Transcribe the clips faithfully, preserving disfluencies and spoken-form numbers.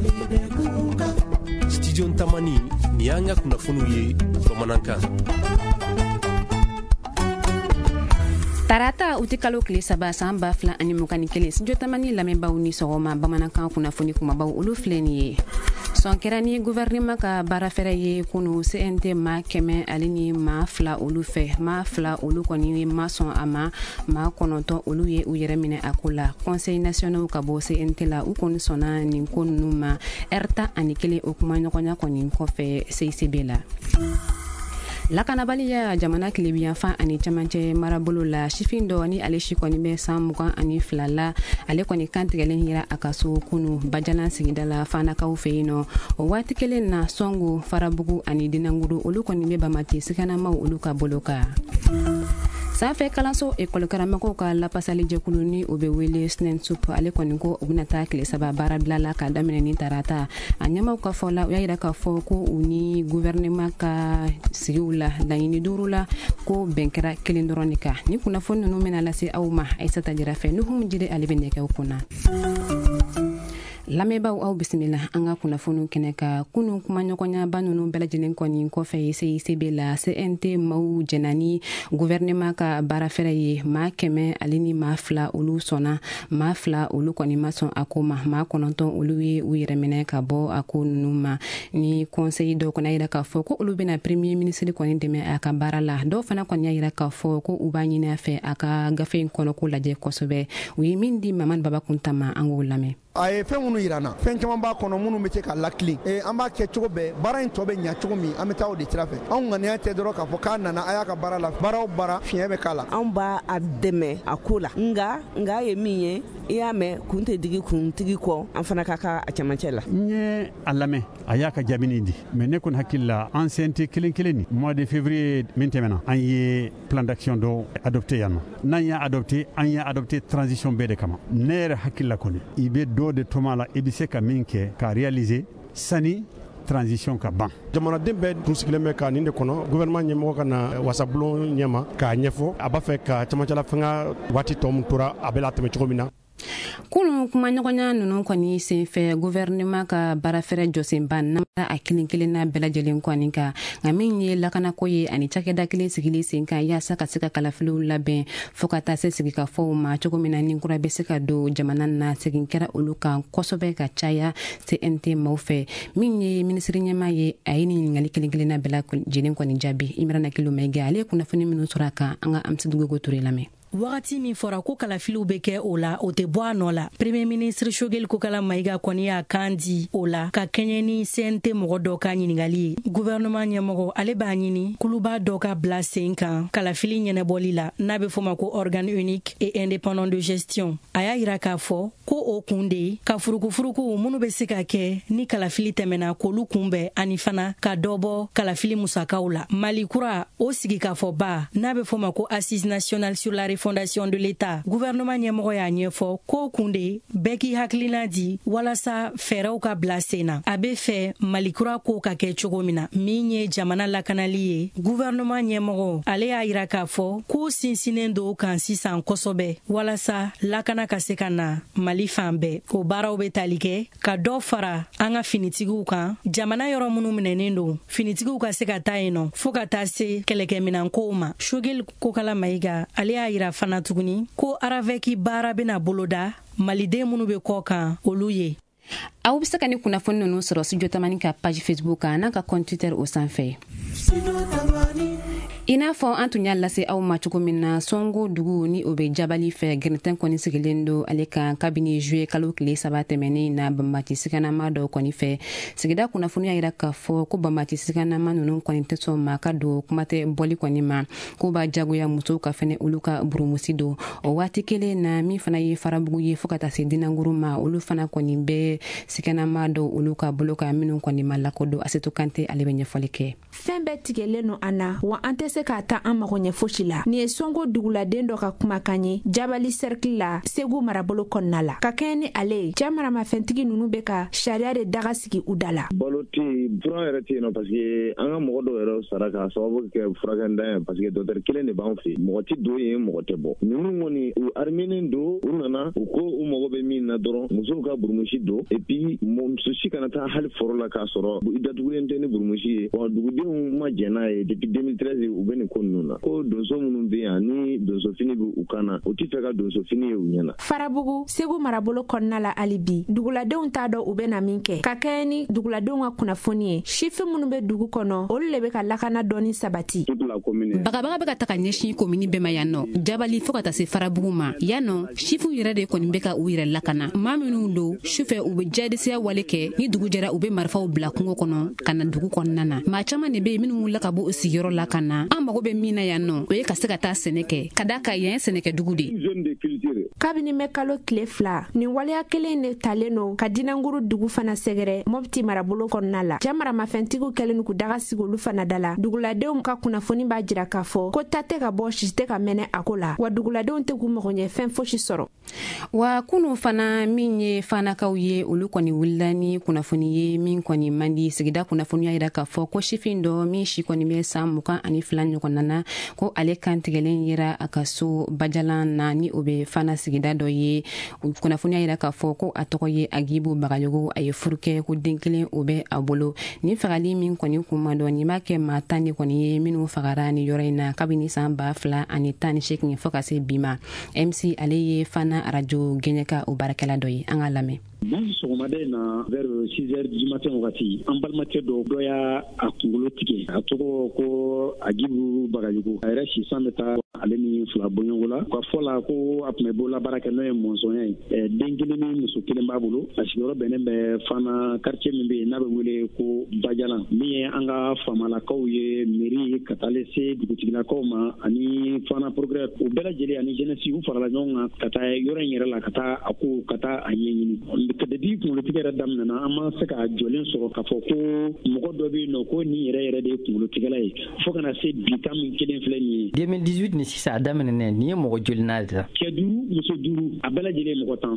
studio Tamani ni an ka kunnafoniw ye bamanankan. Tarata uti kalo kile saba san ba fila ani mugani kelen studio Tamani lamɛnbaaw ni sɔgɔma bamanankan kunnafoni kumabaw olu filɛ nin ye. Sɔn kɛra ni gouvernement ka baara fɛrɛ ye kunu C N T ma kɛmɛ ale ni ma fila olu fɛ ma fila olu kɔni ma sɔn a ma ma kɔnɔntɔn olu ye u yɛrɛ minɛ a ko la. Conseil national ka bɔ C N T la u kɔni sɔnna nin ko ninnu ma heure tan ani kelen o kuma ɲɔgɔnya kɔni kɔfɛ C I C B la. Lakanabaliya jamana kilebiyanfan ani camancɛ marabolo la sifin dɔ ni ale si kɔni bɛ san mugan ani fila la ale kɔni kantigɛlen yira a ka so kunu bajalan sigida la fanakaw fɛ yen nɔ o waati kelen na Sɔngo Farabugu ani Dinanguru olu kɔni bɛ Bamati sikanamaw olu ka bolo kan. Sanfɛ kalanso école karamɔgɔw ka lapasali jɛkulu ni o bɛ wele S N E N S U P ale kɔni ko u bɛna taa tile saba baara bila la ka daminɛ ni tarata a ɲɛmaw ka fɔ la u y'a yira k'a fɔ ko u ni gouvernement ka sigiw la laɲini duuru la ko bɛn kɛra kelen dɔrɔn de kan ni kunnafoni ninnu bɛna lase aw ma Aisata Jara fɛ Nuhum Jire ale bɛ nɛgɛw kunna. Lamɛnbaaw aw bisimila an ka kunnafoniw kɛnɛ ka kunu kumaɲɔgɔnyaba ninnu bɛɛ lajɛlen kɔni kɔfɛ C I C B la C N T maaw jɛnna ni gouvernement ka baara fɛrɛ ye maa kɛmɛ ale ni maa fila olu sɔnna maa fila olu kɔni ma sɔn a ko ma maa kɔnɔntɔn olu ye u yɛrɛ minɛ ka bɔ a ko ninnu ma ni conseil dɔw kɔni y'a yira k'a fɔ ko olu bɛna premier ministre kɔni dɛmɛ a ka baara la dɔw fana kɔni y'a yira k'a fɔ ko u b'a ɲini a fɛ a ka gafe in kɔnɔko lajɛ kosɛbɛ u ye min di Mamadu Baba Kunta ma an k'o lamɛn. A ye fɛn minnu yirana fɛn caman b'a kɔnɔ minnu bɛ se ka lakili ee an b'a kɛ cogo bɛɛ baara in tɔ bɛ ɲɛ cogo min an bɛ taa o de sira fɛ anw ŋaniya tɛ dɔrɔn k'a fɔ k'a nana a y'a ka baara la baara o baara fiɲɛ bɛ k'a la anw b'a a dɛmɛ a ko la nka nka ye min ye i y'a mɛn kun tɛ digi kuntigi kɔ an fana ka ka a cɛmancɛ la. n ye a lamɛn a y'a ka jaabini di mais ne kɔni hakili la an C N T kelen kelen ni mois de février min tɛmɛna an ye plan d'action dɔ adopté yan nɔ n'an y'a adopté an y'a adopté transition bɛɛ de kama ne yɛrɛ hakili la kɔni i bɛ dɔ de toma la i bɛ se ka min kɛ ka réaliser sani transition ka ban. Jamanaden bɛɛ tun sigilen bɛ ka nin de kɔnɔ gouvernement ɲɛmɔgɔ ka na wasabulon ɲɛma k'a ɲɛfɔ a b'a fɛ ka camancɛla fɛnga waati tɔ min tora a bɛ la tɛmɛ cogo min na. Kunu kumaɲɔgɔnya ninnu kɔni senfɛ gouvernement ka baarafɛrɛ jɔsenba namara a kelen kelen na bɛɛ lajɛlen kɔni kan nka min ye lakanako ye ani cakɛda kelen sigili sen kan yaasa ka se ka kalafiliw labɛn fo ka taa se sigikafɔw ma cogo min na ni kura bɛ se ka don jamana na segin kɛra olu kan kosɛbɛ ka caya C N T maaw fɛ min ye minisiri ɲɛma ye a ye nin ɲininkali kelen kelen na bɛɛ lajɛlen kɔni jaabi Imrana Kilo Mayiga ale ye kunnafoni minnu sɔrɔ a kan an ka Amsidu Gogo Ture lamɛn. Wagati min fɔra ko kalafiliw bɛ kɛ o la o tɛ bɔ a nɔ la premier ministre Choguel Kokala Mayiga kɔni y'a kan di o la ka kɛɲɛ ni C N T mɔgɔ dɔ ka ɲininkali ye gouvernement ɲɛmɔgɔ ale b'a ɲini kuluba dɔ ka bila sen kan kalafili ɲɛnɛbɔli la n'a bɛ fɔ ma ko organe unique et indépendant de gestion a y'a yira k'a fɔ ko o kun de ka furukufuruku minnu bɛ se ka kɛ ni kalafili tɛmɛna k'olu kunbɛn ani fana ka dɔ bɔ kalafili musakaw la Mali kura o sigikafɔba n'a bɛ fɔ ma ko assise nationale sur la fondation de l'État gouvernement ɲɛmɔgɔ y'a ɲɛfɔ ko kun de bɛɛ k'i hakilina di walasa fɛɛrɛw ka bila sen na a bɛ fɛ malikura ko ka kɛ cogo min na min ye jamana lakanali ye gouvernement ɲɛmɔgɔ ale y'a yira k'a fɔ ko sinsinnen do kan sisan kosɛbɛ walasa lakana ka se ka na Mali fan bɛɛ o baaraw bɛ tali kɛ ka dɔ fara an ka finitigiw kan jamana yɔrɔ minnu minɛnen do finitigiw ka se ka taa yen nɔ fo ka taa se kɛlɛkɛminankow ma Choguel Kokala Mayiga ale y'a yira fana tuguni ko araveki baara bena boloda maliden minnu bɛ kɔ kan olu ye. Aw bɛ se ka ni kunnafoni ninnu sɔrɔ studio Tamani ka page Facebook kan n'an ka compte Twitter o sanfɛ. I n'a fɔ an tun y'a lase aw ma cogo min na Sɔngo dugu ni o bɛ Jabali fɛ Gɛrɛntɛn kɔni sigilen do ale kan kabini juillet kalo tile saba tɛmɛnen na Bamati sikanama dɔw kɔni fɛ sigida kunnafoni y'a yira k'a fɔ ko Bamati sikanama ninnu kɔni tɛ sɔn ma ka don kuma tɛ bɔli kɔni ma ko b'a jagoya musow ka fɛnɛ olu ka burumusi do o waati kelen na min fana ye Farabugu ye fo ka taa se Dinanguru ma olu fana kɔni bɛ sikanama dɔw olu ka bolo kan minnu kɔni ma lakodɔn Asetu Kante ale bɛ ɲɛfɔli kɛ. Fɛn bɛɛ tigɛlen no an na wa an tɛ se se k'a ta an mago ɲɛ fosi la. Nin ye Sonko duguladen dɔ ka kumakan ye Jabali Cercle la Segu marabolo kɔnɔna la. Ka kɛɲɛ ni ale ye, cɛ maramafɛntigi ninnu bɛ ka sariya de daga sigi u da la. Balo tɛ fura yɛrɛ tɛ yen nɔ parce que an ka mɔgɔ dɔw yɛrɛ sara k'a sababu kɛ furakɛnida ye parce que docteur kelen de b'an fɛ yen. Mɔgɔ tɛ don yen, mɔgɔ tɛ bɔ. Ninnu kɔni u armenen don, u nana u ko u mago bɛ min na dɔrɔn musow ka burumusi don et puis muso si kana taa hali foro la k'a sɔrɔ i datugulen tɛ ni burumusi ye. Wa dugudenw ma jɛn n'a ye depuis deux mille treize u bɛ nin ko ninnu na. Ko donso minnu bɛ yan ni donso fini bɛ u kan na u tɛ fɛ ka donso fini ye u ɲɛna. Farabugu Segu marabolo kɔnɔna la hali bi duguladenw t'a dɔn u bɛ na min kɛ. Ka kɛɲɛ ni duguladenw ka kunnafoni ye, sifin minnu bɛ dugu kɔnɔ olu le bɛ ka lakana dɔɔni sabati. Bagabaga bɛ ka ta ka ɲɛsin komini bɛɛ ma yan nɔ, Jabali fo ka taa se Farabugu ma. Yan nɔ sifu yɛrɛ de kɔni bɛ ka u yɛrɛ lakana. Maa minnu don sufɛ u bɛ jadisiya wale kɛ, ni dugu jɛra u bɛ marifaw bila kungo kɔnɔ ka na dugu kɔnɔna na. Maa caman de bɛ yen minnu wulila ka bɔ u sigiyɔrɔ la ka na. An mago bɛ min na yan nɔ o ye ka se ka taa sɛnɛ kɛ, ka d'a kan yan ye sɛnɛkɛ dugu de. Kabini bɛ kalo tile fila nin waleya kelen de talen don ka Dinanguru dugu fana sɛgɛrɛ Mopti marabolo kɔnɔna la. Cɛ maramafɛntigiw kɛlen k'u daga sigi olu fana da la. Duguladenw ka kunnafoni b'a jira k'a fɔ ko ta tɛ ka bɔ si tɛ ka mɛnɛ a ko la, wa duguladenw tɛ k'u mago ɲɛ fɛn fosi sɔrɔ. Wa kunu fana min ye fanakaw ye olu kɔni wulila ni kunnafoni ye min kɔni man di. Sigida kunnafoniya yira k'a fɔ ko sifin dɔ min si kɔni bɛ san mugan ani fila ɲɔgɔnna na ko ale kantigɛlen yera a ka so Bajalan na ni o bɛ fana sigida dɔ ye. Kunnafoniya yira k'a fɔ ko a tɔgɔ ye Agibu Bagayogo, a ye furu kɛ ko den kelen o bɛ a bolo. Ni fagali min kɔni kun ma dɔn nin b'a kɛ maa tan de kɔni ye minnu fagara ni yɔrɔ in na kabini san ba fila ani tan ni seegin fo ka se bi ma. M C ale ye fana arajo gɛɲɛka o baarakɛla dɔ ye, an ka lamɛn. Bi sɔgɔmada in na vers six heures du matin wagati an balimakɛ dɔ dɔ y'a a kunkolo tigɛ, a tɔgɔ ko Agibu Bagayogo. A yɛrɛ si san bɛ taa ale ni fila bɔɲɔgɔn la. Ka fɔ la ko a tun bɛ bolola baara kɛ n'o ye mɔnsɔnya ye. Den kelen ni muso kelen b'a bolo. A sigiyɔrɔ bɛnnen bɛ fana quartier min bɛ yen n'a bɛ wele ko Bajalan, min ye an ka famalakaw ye mairie ka taale se dugutigilakaw ma ani fana progrès u bɛɛ lajɛlen ani jeunesse u farala ɲɔgɔn kan ka taa yɔrɔ in yɛrɛ la ka taa a ko ka taa a ɲɛɲini. Depuis kunkolotigɛ yɛrɛ daminɛna an ma se ka jɔlen sɔrɔ k'a fɔ ko mɔgɔ dɔ bɛ yen nɔ ko nin yɛrɛ yɛrɛ de ye kunkolotigɛla ye fo kana se bi tan min kelen filɛ nin ye. deux mille dix-huit ni sisan a daminɛna nin ye mɔgɔ joli n'a de la? Cɛ duuru muso duuru a bɛɛ lajɛlen ye mɔgɔ tan.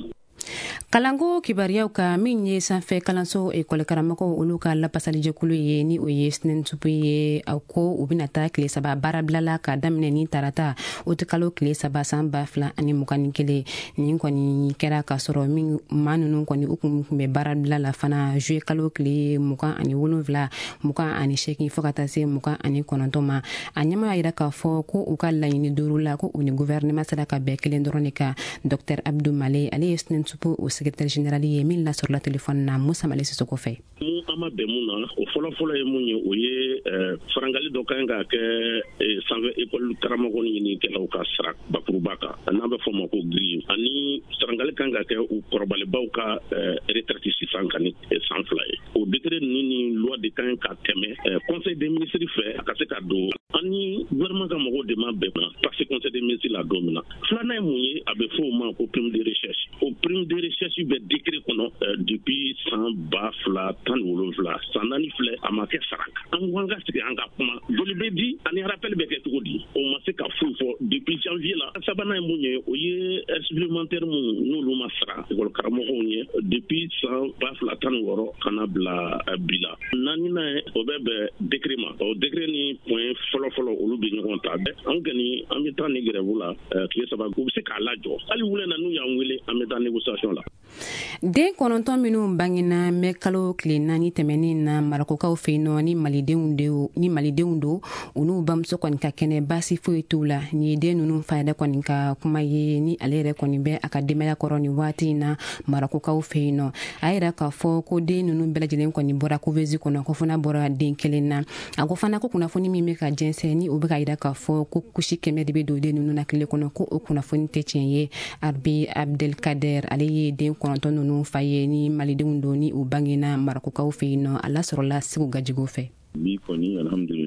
Kalanko kibariyaw ka min ye sanfɛ kalanso ekɔli karamɔgɔw olu ka lapasalijɛkulu ye ni o ye sinɛntupu ye a ko u bɛna taa tile saba baarabilala ka daminɛ ni tarata o tɛ kalo tile saba san ba fila ani mugan ni kelen. Nin kɔni kɛra k'a sɔrɔ min maa ninnu kɔni u kun bɛ baarabila la fana juye kalo tile mugan ani wolonwula mugan ani seegin fo ka taa se mugan ani kɔnɔntɔn ma. A ɲɛmaa y'a jira k'a fɔ ko u ka laɲini duuru la ko u ni gouvernement sera ka bɛn kelen dɔrɔn de kan. Docteur Abdou Male ale ye sinɛntupu o secrétaire général ye min lasɔrɔla téléphone na Musa Male Sisoko fɛ. Mun an ma bɛn mun na o fɔlɔfɔlɔ ye mun ye o ye farangali dɔ kan ka kɛ sanfɛ école karamɔgɔ ɲinikɛlaw ka sara bakuruba kan n'an bɛ fɔ ma ko grille ani farangali kan ka kɛ u kɔrɔbalibaw ka retraite sisan kan ni san fila ye. O décret ninnu ni loi de kan ka tɛmɛ conseil des ministres fɛ a ka se ka don an ni gouvernement ka mɔgɔw de ma bɛn ma parce que conseil des ministres la don min na. Filanan ye mun ye a bɛ fɔ o ma ko prime de recherche. O prime de recherche bɛ décret kɔnɔ depuis san ba fila tan ni wolonwula san naani filɛ a ma kɛ sara kan. An ko an ka sigi an ka kuma joli bɛ di ani rappel bɛ kɛ cogo di o ma se ka foyi fɔ depuis janvier la. Sabanan ye mun ye o ye supplémentaire minnu n'olu ma sara école karamɔgɔw ye depuis san ba fila tan ni wɔɔrɔ ka na bila bi la. Naaninan ye o bɛ bɛn décret ma o décret ni point fɔlɔfɔlɔ olu bɛ ɲɔgɔn ta. An kɔni an bɛ taa ni grève la tile saba u bɛ se k'a lajɔ hali wulɛ na n'u y'an wele an bɛ taa négociation la. Den kɔnɔntɔn minnu bangena mɛ kalo tile naani tɛmɛnen na Marakokaw fɛ yen nɔ ni malidenw de ni malidenw don u n'u bamuso kɔni ka kɛnɛ baasi foyi t'u la. Nin ye den ninnu fa yɛrɛ kɔni ka kuma ye ni ale yɛrɛ kɔni bɛ a ka denbaya kɔrɔ ni waati in na Marakokaw fɛ yen nɔ. A yɛrɛ k'a fɔ ko den ninnu bɛɛ lajɛlen kɔni bɔra Kovezi kɔnɔ ko fana bɔra den kelen na. A ko fana ko kunnafoni min bɛ ka jɛnsɛn ni o bɛ ka yira k'a fɔ ko kusi kɛmɛ de bɛ don den ninnu na tile kɔnɔ ko o kunnafoni tɛ tiɲɛ ye. Arabi Abdelkader ale ye den kɔnɔntɔn ninnu fa ye ni malidenw don ni u bangena Marakokaw fɛ yen nɔ a lasɔrɔla Segu Gajigo fɛ. Bi kɔni alhamdulillah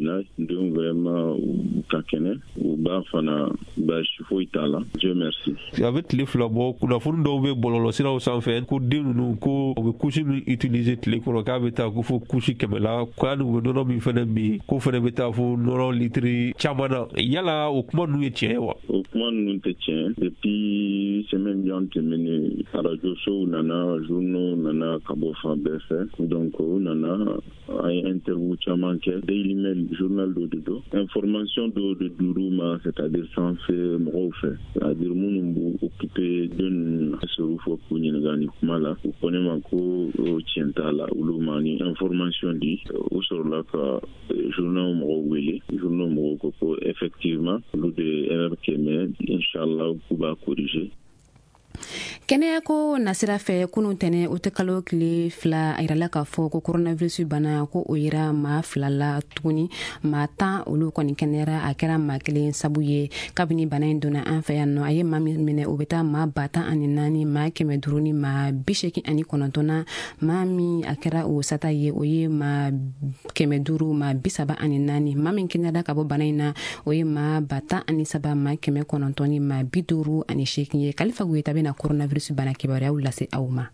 na ndum vraiment ka kene u ba fana ba shifo itala. Dieu merci. Avec les flabo kuna funu do be bololo sira o sanfe ko dinu ko be kushi utiliser tele ko ka beta ko fo kushi kemela ko anu no no mi fana bi ko fana beta fo no litri chamana yala o kuma nu etie wa o kuma nu te tien depuis semaine bien terminé radio show nana journaux nana kabo fa befe donc nana ay interview chaman ke daily mail journal do do information do de duruma c'est-à-dire sans fait mo fait c'est-à-dire mon occupé d'une surufo kunyi ngani kumala uponema ko tientala ulumani information di au sur la ka journal mo wele journal mo ko effectivement lu de erreur keme inshallah kuba corriger. Kɛnɛya ko nasira fɛ kunu tɛnɛ o tɛ kalo tile fila a yirala k'a fɔ ko coronavirus bana ko o yira maa fila la tuguni maa tan olu kɔni kɛnɛyara a kɛra maa kelen sabu ye kabini bana in donna an fɛ yan nɔ a ye maa min minɛ o bɛ taa maa ba tan ani naani maa kɛmɛ duuru ni maa bi seegin ani kɔnɔntɔnna maa min a kɛra o sata ye o ye maa kɛmɛ duuru maa bi saba ani naani maa min kɛnɛyara ka bɔ bana in na o ye maa ba tan ani saba maa kɛmɛ kɔnɔntɔn ni maa bi duuru ani seegin ye Kalifa Goyita bɛna coronavirus bana kibaruyaw lase aw ma.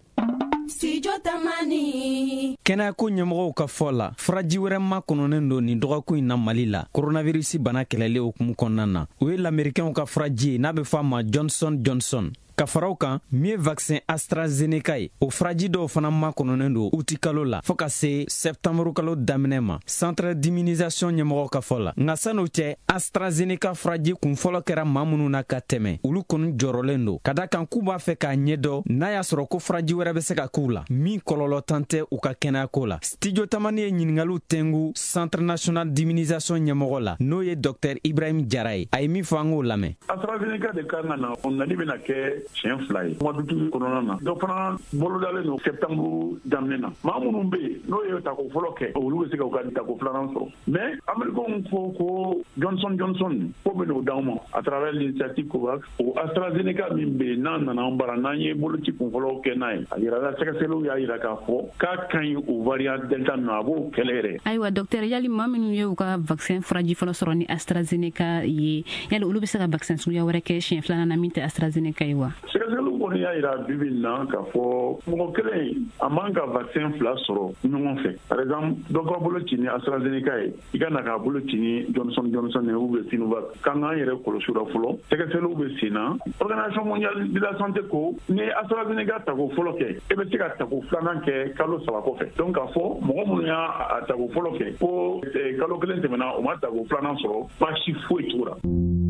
Kɛnɛya ko ɲɛmɔgɔw ka fɔ la furaji wɛrɛ ma kɔnɔnen don nin dɔgɔkun in na Mali la coronavirus bana kɛlɛli hukumu kɔnɔna na o ye lamɛrikɛnw ka furaji ye n'a bɛ fɔ a ma Johnson Johnson ka faraw kan min ye vaccin AstraZeneca ye o furaji dɔw fana ma kɔnɔnen don uti kalo la fɔɔ ka se septembre kalo daminɛ ma centre d'immunisation ɲɛmɔgɔ ka fɔ la nka san'o cɛ AstraZeneca furaji kunfɔlɔ kɛra maa minnu na ka tɛmɛ olu kɔni jɔrɔlen don ka da kan k'u b'a fɛ k'a ɲɛdɔn n'a y'a sɔrɔ ko furaji wɛrɛ bɛ se ka k'u la min kɔlɔlɔ tan tɛ u ka kɛnɛyako la studio tamani ye ɲiningaliw tɛngu centre national d'immunisation ɲɛmɔgɔ la n'o ye docteur Ibrahim Jara ye a ye min fɔ an k'o lamɛn. AstraZeneca de kan ka na o nali bɛna kɛ siɲɛ fila ye mois d'août kɔnɔna na dɔ fana bolodalen don septembre daminɛ na maa minnu bɛ yen n'o ye tako fɔlɔ kɛ olu bɛ se ka u ka tako filanan sɔrɔ mais américains ko ko Johnson Johnson ko bɛ n'o d'anw ma à travers l'initiative COVAX o AstraZeneca min bɛ yen n'an nana an bara n'an ye boloci kunfɔlɔw kɛ n'a ye a yirala sɛgɛsɛgɛliw y'a yira k'a fɔ k'a ka ɲi o variant delta ninnu a b'o kɛlɛ yɛrɛ. Ayiwa docteur yali maa minnu ye u ka vaccin furaji fɔlɔ sɔrɔ ni AstraZeneca ye yali olu bɛ se ka vaccin suguya wɛrɛ kɛ siɲɛ filanan na min tɛ AstraZeneca ye wa? Sɛgɛsɛgɛliw kɔni y'a yira bibi in na k'a fɔ mɔgɔ kelen a man ka vaccin fila sɔrɔ ɲɔgɔn fɛ par exemple dɔ ka bolo ci ni AstraZeneca ye i ka na k'a bolo ci ni Johnson Johnson ye ou bien Sinovac k'an k'an yɛrɛ kɔlɔsi o la fɔlɔ sɛgɛsɛgɛliw bɛ sen na organisation mondiale de la santé ko ni AstraZeneca tako fɔlɔ kɛ e bɛ se ka tako filanan kɛ kalo saba kɔfɛ donc k'a fɔ mɔgɔ minnu y'a tako fɔlɔ kɛ ko kalo kelen tɛmɛna o ma tako filanan sɔrɔ baasi foyi t'u la.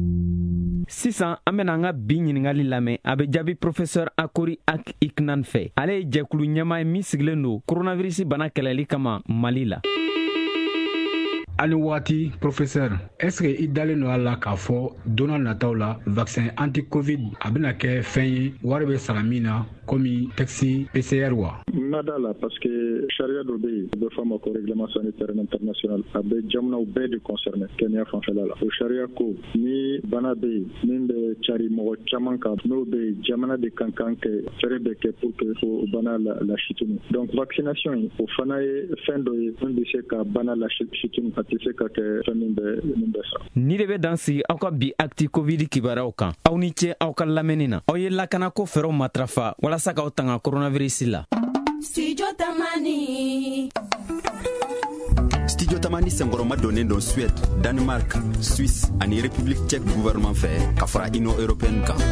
Sisan an bɛna an ka bi ɲiningali lamɛn a bɛ jaabi professeur Akori Ak Iknan fɛ ale ye jɛkulu ɲɛmaa ye min sigilen don coronavirus bana kɛlɛli kama Mali la. Ani waati professeur est-ce que i dalen don a la k'a fɔ donna nataw la vaccin anti-covid a bɛna kɛ fɛn ye wari bɛ sara min na komi taxi P C R wa? Nada la parce que charia dɔ bɛ yen o bɛ fɔ a ma ko règlement sanitaire international a bɛ jamanaw bɛɛ de concerné kɛnɛya fanfɛla la o charia ko ni bana bɛ yen min bɛ cari mɔgɔ caman kan n'o bɛ yen jamana de kan kan kɛ fɛɛrɛ bɛ kɛ pour que o bana lasi tunu donc vaccination o fana ye fɛn dɔ ye min bɛ se ka bana lasi tunu a tɛ se ka kɛ fɛn min bɛ min bɛ sa. Ni de bɛ dan sigi aw ka bi acti covid kibaruyaw kan aw ni ce aw ka lamɛnni na aw ye lakana ko fɛɛrɛw matarafa walasa k'aw tanga coronavirus la. Studio Tamani. Studio Tamani sengoroma donnen don Suède, Danemark, Suisse ani République tchèque gouvernement fɛ ka fara Union européenne kan.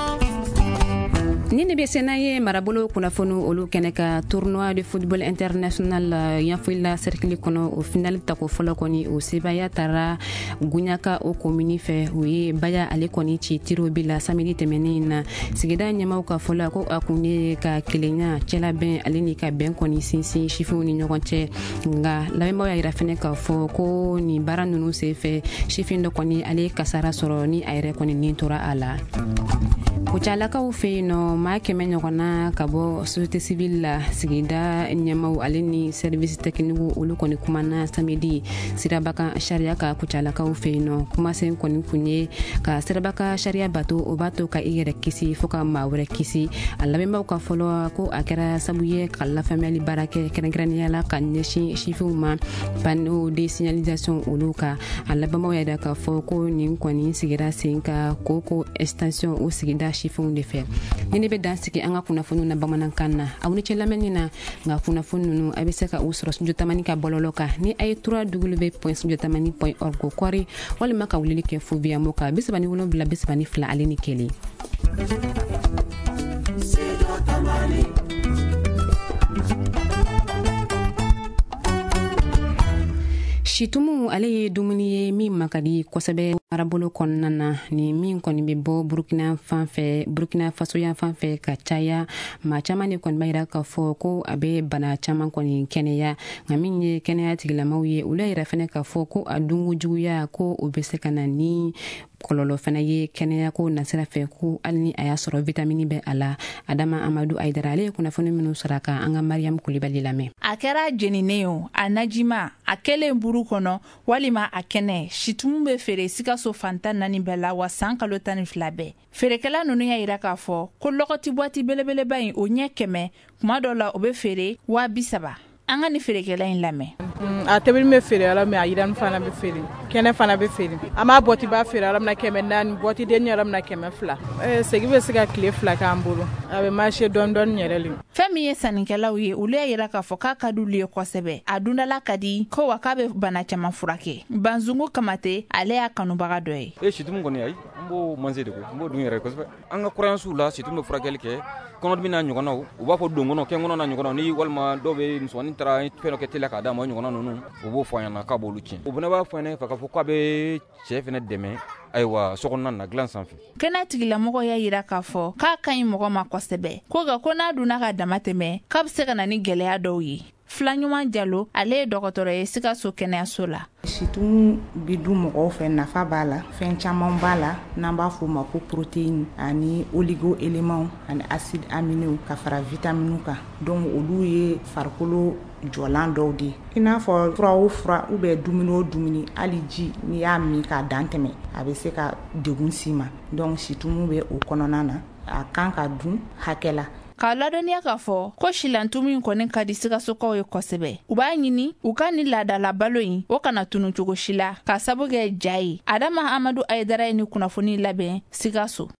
Ni ne bɛ sena ye marabolo kunnafoni olu kɛnɛ ka tournoi de football international yanfoyila cercle kɔnɔ o final tako fɔlɔ kɔni o sebaya tara Guɲaka o commune fɛ o ye Baya ale kɔni ci tiro bi la samedi tɛmɛnen na sigida ɲɛmaw ka fɔla ko a kun ye ka kelenya cɛlabɛn ale ni ka bɛn kɔni sinsin sifinw ni ɲɔgɔn cɛ nka lamɛnbaaw y'a yira fɛnɛ k'a fɔ ko ni baara ninnu senfɛ sifin dɔ kɔni ale kasara sɔrɔ ni a yɛrɛ kɔni nin tora a la. kucalakaw fe no ma kɛmɛ ɲɔgɔnna ka bɔ société civile la sigida ɲɛmaw ale ni service technique olu kɔni kumana samedi sirabaka sharia ka kucalakaw fe no kumasen kɔni kunye ka sirabaka sharia bato o bato ka i yɛrɛ kisi fo ka maa wɛrɛ kisi a lamɛnbaaw ka fɔlɔ ko a kɛra sabu ye ka lafamuyali baara kɛ kɛrɛnkɛrɛnnenya la ka ɲɛsin sifinw ma panneau de signalisation olu ka a labanbaw yɛrɛ ka fɔ ko nin kɔni sigira sen ka koko extension o sigida sifinw de fɛ ni ne bɛ dan sigi an ka kunnafoniw na bamanankan na aw ni cɛ lamɛnni na nka kunnafoni ninnu a bɛ se ka u sɔrɔ studio tamani ka bɔlɔlɔ kan ni a ye w point studio tamani point org ko kɔri walima ka wulili kɛ fo via mo kan bi saba ni wolonwula bi saba ni fila ale ni kelen. Shitumu ale ye dumuni ye min makadi kosɛbɛ marabolo kɔnɔna na ni min kɔni bɛ bɔ Burkina fanfɛ Burkina Faso yan fanfɛ ka caya maa caman de kɔni b'a yira k'a fɔ ko a bɛ bana caman kɔni kɛnɛya nka min ye kɛnɛya tigilamaw ye olu yɛrɛ fɛnɛ k'a fɔ ko a dunko juguya ko o bɛ se ka na ni kɔlɔlɔ fana ye kɛnɛya ko nasira fɛ ko hali ni a y'a sɔrɔ vitamini bɛ a la Adama Amadu Aidara ale ye kunnafoni minnu sɔrɔ kan an ka Mariam Kulibali lamɛn. A kɛra jeninen o a najima a kɛlen buru kɔnɔ walima a kɛnɛ situmu bɛ feere Sikaso fantan naani bɛɛ la wa san kalo tan ni fila bɛɛ feerekɛla ninnu y'a yira k'a fɔ ko lɔgɔti boîte belebeleba in o ɲɛ kɛmɛ kuma dɔ la o bɛ feere waa bi saba an ka ni feerekɛla in lamɛn. A tobili bɛ feere ala mɛ a yirani fana bɛ feere kɛnɛ fana bɛ feere an b'a bɔti b'a feere ala mina kɛmɛ naani bɔti den yɛrɛ mina kɛmɛ fila segi bɛ se ka tile fila k'an bolo a bɛ marché dɔɔni dɔɔni yɛrɛ le. Fɛn min ye sannikɛlaw ye olu y'a yira k'a fɔ k'a ka d'olu ye kosɛbɛ a dundala ka di ko wa k'a bɛ bana caman furakɛ Banzungu Kamate ale y'a kanubaga dɔ ye. E situmu kɔni ayi an b'o manse de ko an b'o dun yɛrɛ kosɛbɛ an ka croyance la situmu bɛ furakɛli kɛ kɔnɔdimi n'a ɲɔgɔnnaw u b'a fɔ don kɔnɔ kɛn kɔnɔ n'a ɲɔgɔnnaw ni walima dɔw bɛ musomanin taara fɛn dɔ kɛ teliya k'a d'a ma ɲɔgɔnna ninnu u b'o fɔ an ɲɛna k'a b'olu tiɲɛ o fana b'a fɔ ne fɛ k'a fɔ k'a bɛ cɛ fana dɛmɛ ayiwa sokɔnɔna na dilan sanfɛ. Kɛnɛ tigilamɔgɔ y'a yira k'a fɔ k'a ka ɲi mɔgɔ ma kosɛbɛ ko nka ko n'a donna ka dama tɛmɛ k'a bɛ se ka na ni gɛlɛya dɔw ye. Filaɲuman Jalo ale ye dɔgɔtɔrɔ ye Sikaso kɛnɛyaso la. Situmu bi du mɔgɔw fɛ nafa b'a la fɛn caman b'a la n'an b'a fɔ o ma ko protéine ani oligo éléments ani acide aminé ka fara vitamine kan donc olu ye farikolo jɔlan dɔw de i n'a fɔ fura o fura ou bien dumuni o dumuni hali ji n'i y'a min k'a dan tɛmɛ a bɛ se ka degun s'i ma donc situmu bɛ o kɔnɔna na a kan ka dun hakɛ la. K'a ladɔnniya k'a fɔ ko silantumu in kɔni ka di Sikasokaw ye kosɛbɛ u b'a ɲini u ka ni laadala balo in o kana tunu cogo si la k'a sabu kɛ ja ye. Adama Amadu Aidara ye ni kunnafoni labɛn Sikaso.